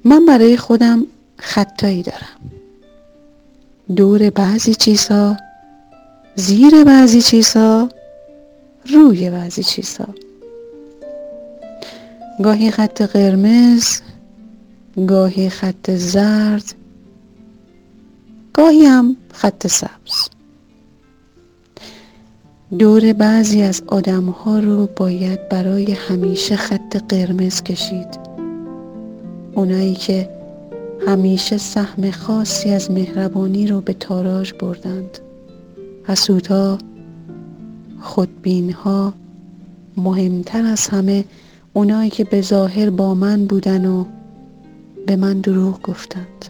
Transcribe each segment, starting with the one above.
من برای خودم خطایی دارم. دور بعضی چیزها، زیر بعضی چیزها، روی بعضی چیزها. گاهی خط قرمز، گاهی خط زرد، گاهی هم خط سبز. دور بعضی از آدم‌ها رو باید برای همیشه خط قرمز کشید. اونایی که همیشه سهم خاصی از مهربانی رو به تاراج بردند. حسودها، خودبینها، مهمتر از همه اونایی که به ظاهر با من بودن و به من دروغ گفتند.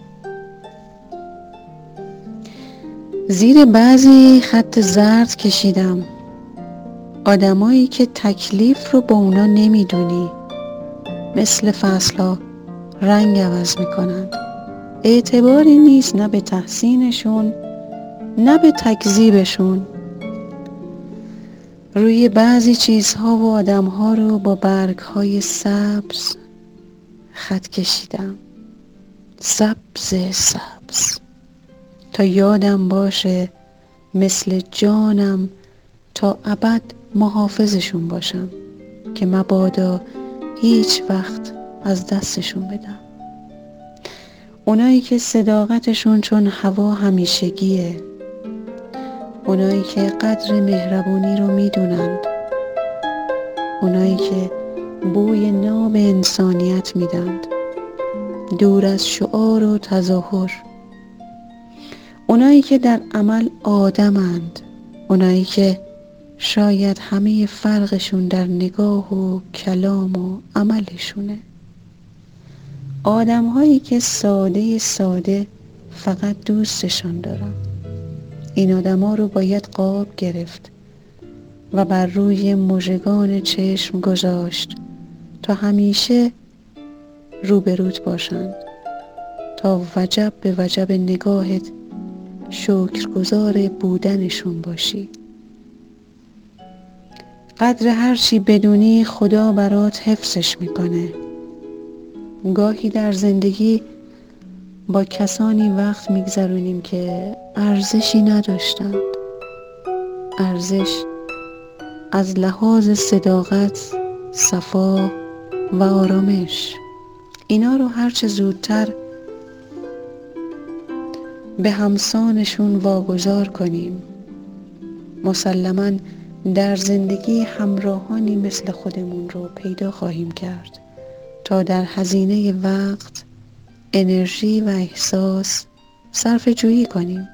زیر بعضی خط زرد کشیدم. آدمایی که تکلیف رو با اونا نمیدونی، مثل فصلها رنگ عوض میکنند. اعتباری نیست نه به تحسینشون نه به تکذیبشون. روی بعضی چیزها و آدمها رو با برگهای سبز خط کشیدم. سبز سبز، تا یادم باشه مثل جانم تا ابد محافظشون باشم که مبادا هیچ وقت از دستشون بدم. اونایی که صداقتشون چون هوا همیشگیه، اونایی که قدر مهربونی رو میدونند، اونایی که بوی ناب انسانیت میدند، دور از شعار و تظاهر. اونایی که در عمل آدمند، اونایی که شاید همه فرقشون در نگاه و کلام و عملشونه. آدم‌هایی که ساده ساده فقط دوستشان دارم. این آدم‌ها رو باید قاب گرفت و بر روی مژگان چشم گذاشت تا همیشه روبروت باشند، تا وجب به وجب نگاهت شکرگزار بودنشون باشی. قدر هر چی بدونی خدا برات حفظش میکنه. گاهی در زندگی با کسانی وقت میگذرونیم که ارزشی نداشتند. ارزش از لحاظ صداقت، صفا و آرامش. اینا رو هرچه زودتر به همسانشون واگذار کنیم. مسلماً در زندگی همراهانی مثل خودمون رو پیدا خواهیم کرد تا در هزینه وقت، انرژی و احساس صرفه جویی کنیم.